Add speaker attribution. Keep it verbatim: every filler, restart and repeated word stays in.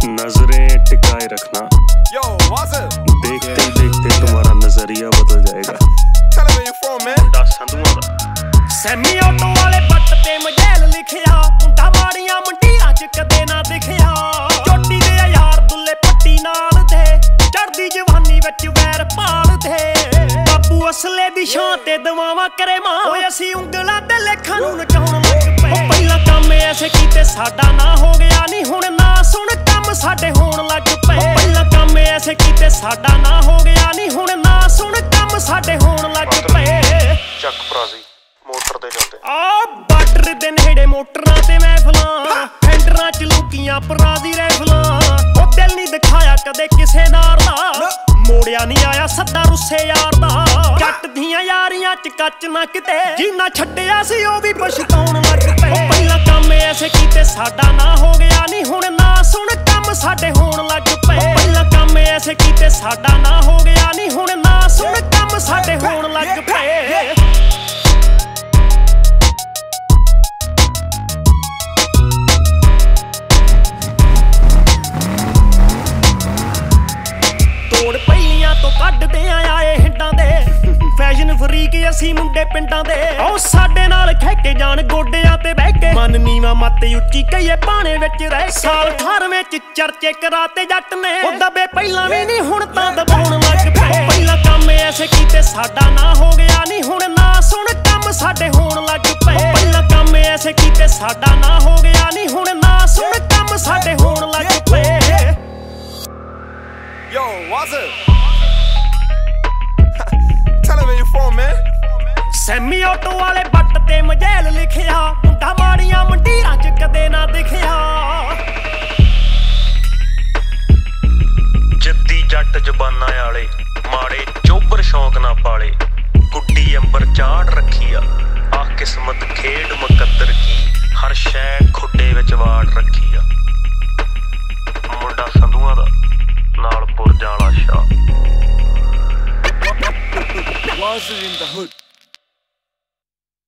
Speaker 1: नजरें टिकाए रखना।
Speaker 2: Yo, what's up?
Speaker 1: देखते ही देखते तुम्हारा नजरिया बदल जाएगा।
Speaker 2: Tell me where you from, man.
Speaker 1: दस संधुआ दा
Speaker 3: सैमी ऑटो वाले पट्ट ते मजैल लिखिया, मुंडा माड़ियां मंडियां च कदे ना दिखिया। चोटी दे यार दुल्ले पट्टी नाल दे, चढ़दी जवानी विच वैर पाल दे। बापू असले दी शान ते दवावां करे मां, ओए असीं ਉਂਗਲਾਂ ते लेखां नूं नचाउण लग पए। पहिला काम ऐसे कीते साडा ना हो गया नी, हुण ना सुण काम साडे होण लग पए। पहिला काम ऐसे कीते साडा ना हो गया नी, हुण ना सुण काम साडे होण लग पए।
Speaker 1: ਚੱਕ ਫਰਾਜ਼ੀ ਮੋਟਰ ਤੇ ਜਾਂਦੇ
Speaker 3: ਆ ਬਾਰਡਰ ਦੇ ਨੇੜੇ ਮੋਟਰਾਂ ਤੇ ਮਹਿਫਲਾਂ, ਫੈਂਡਰਾਂ ਚ ਲੁਕੀਆਂ ਪਰਾਜ਼ੀ ਰੈਫਲਾਂ। ਉਹ ਦਿਲ ਨਹੀਂ ਦਿਖਾਇਆ ਕਦੇ ਕਿਸੇ ਨਾਰ ਦਾ, ਮੋੜਿਆ ਨਹੀਂ ਆਇਆ ਸੱਦਾ ਰੁੱਸੇ ਯਾਰ ਦਾ। ਜੱਟ ਦੀਆਂ ਯਾਰੀਆਂ ਚ ਕੱਚ ਨਾ ਕਿਤੇ, ਜਿੰਨਾ ਛੱਡਿਆ ਸੀ ਉਹ ਵੀ ਪਛਤਾਉਣ ਲੱਗ ਪਏ। ਪਹਿਲਾਂ ਕੰਮ ਐਸੇ ਕੀਤੇ ਸਾਡਾ ਨਾ ਹੋ ਗਿਆ ਨੀ, ਹੁਣ ਨਾ ਸੁਣ ਕੰਮ ਸਾਡੇ ਹੋਣ ਲੱਗ ਪਏ। ਪਹਿਲਾਂ ਕੰਮ ਐਸੇ ਕੀਤੇ ਸਾਡਾ ਨਾ ਹੋ ਗਿਆ ਨੀ, ਹੁਣ ਨਾ ਸੁਣ ਕੰਮ ਸਾਡੇ ਹੋਣ ਲੱਗ ਪਏ। ਤੋੜ ਪਹਿਲੀਆਂ ਤੋਂ ਕੱਢਦੇ ਆਏ ਹਿੰਡਾਂ ਦੇ, ਫੈਸ਼ਨ ਫਰੀਕ ਅਸੀਂ ਮੁੰਡੇ ਪਿੰਡਾਂ ਦੇ। ਉਹ ਸਾਡੇ ਨਾਲ ਖਹਿਕੇ ਜਾਣ ਗੋਡਿਆਂ ਤੇ ਬਹਿ ਕੇ, ਮਨ ਨੀਵਾਂ ਮੱਤ ਉੱਚੀ ਕਹੀਏ ਪਾਣੇ ਵਿੱਚ ਰਹਿ। ਸਾਲ ਅਠਾਰਵੇਂ ਚ ਚਰਚੇ ਕਰਾਤੇ ਜੱਟ ਨੇ, ਉਹ ਦਬੇ ਪਹਿਲਾਂ ਵੀ ਨਹੀਂ ਹੁਣ ਤਾਂ ਦਬਾਉਣ ਲੱਗ ਪਏ। ਪਹਿਲਾਂ ਕੰਮ ਐਸੇ ਕੀਤੇ ਸਾਡਾ ਨਾ ਹੋ ਗਿਆ ਨੀ, ਹੁਣ ਨਾ ਸੁਣ ਕੰਮ ਸਾਡੇ ਹੋਣ ਲੱਗ ਪਏ। ਪਹਿਲਾਂ ਕੰਮ ਐਸੇ ਕੀਤੇ ਸਾਡਾ ਨਾ ਹੋ ਗਿਆ ਨੀ, ਹੁਣ ਨਾ ਸੁਣ ਕੰਮ ਸਾਡੇ ਹੋਣ ਲੱਗ ਪਏ।
Speaker 2: Yo, what's up? Tell me where you from, man.
Speaker 3: Semi auto ਵਾਲੇ ਪੱਟ ਤੇ ਮਜੈਲ ਲਿਖਿਆ, ਮੁੰਡਾ ਮਾੜੀਆਂ ਮੰਡੀਆਂ ਚ ਕਦੇ ਨਾ ਦਿਖਿਆ।
Speaker 1: ਜੱਦੀ ਜੱਟ ਜ਼ਬਾਨਾਂ ਵਾਲੇ, ਮਾੜੇ ਚੋਬਰ ਸ਼ੌਂਕ ਨਾ ਪਾਲੇ। ਗੁੱਡੀ ਅੰਬਰ ਚਾੜ ਰੱਖੀ ਆ, ਆ ਕਿਸਮਤ ਖੇਡ ਮੁਕੱਦਰ ਕੀ, ਹਰ ਸ਼ੈ ਖੁੱਡੇ ਵਿੱਚ ਵਾੜ ਰੱਖੀ ਆ। ਮੁੰਡਾ ਸੰਧੂਆਂ ਦਾ ਨਾਲ ਪੁਰਜਾਂ ਵਾਲਾ ਸ਼ਾਹ।
Speaker 2: Was it in the hood?